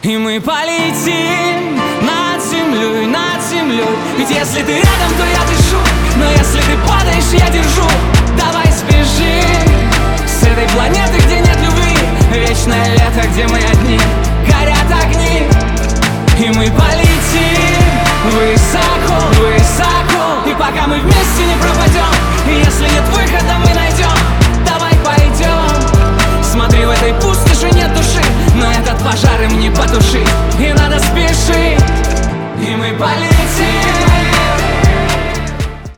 И мы полетим над землей, над землей. Ведь если ты рядом, то я дышу, но если ты падаешь, я держу. Давай сбежим с этой планеты, где нет любви. Вечное лето, где мы одни, горят огни. И мы полетим высоко, высоко. И пока мы вместе не пропадем, и если нет выхода, мы найдем.